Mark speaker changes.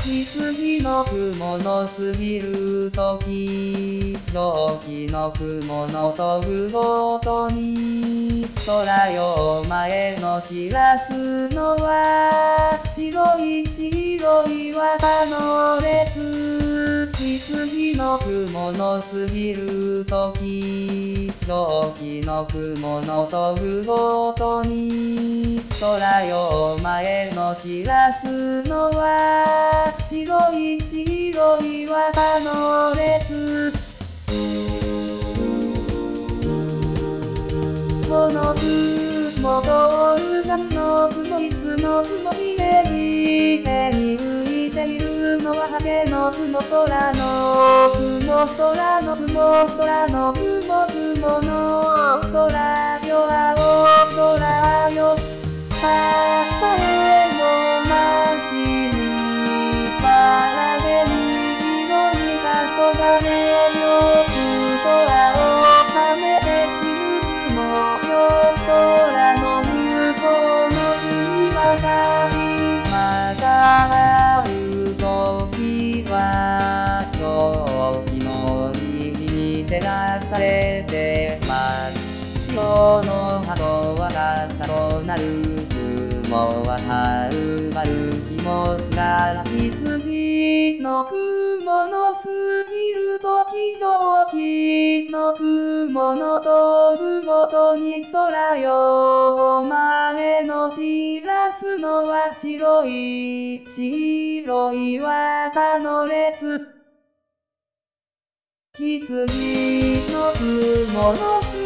Speaker 1: 羊の雲の過ぎるとき、蒸気の雲の飛ぶごとに、空よ前の散らすのは、白い綿の列。羊の雲の過ぎるとき、蒸気の雲の飛ぶごとに、空よ前の散らすのは、白い綿の列。この雲とがの雲、いつの雲、きれいに浮いているのはハゲの雲、空の雲、空の雲、空の雲、雲の空よ、青空よ。支えもなしに、バラ毛に色に黄昏よ、ふと青ためて死ぬ雲よ、空の向こうの国ばかり。また会う時は、蒸気の虹に照らされてます。潮の波とは傘となる、雲は春まるきもすがら、羊の雲の過ぎるとき、蒸気の雲の飛ぶごとに、空よ前の散らすのは白い綿の列。羊の雲の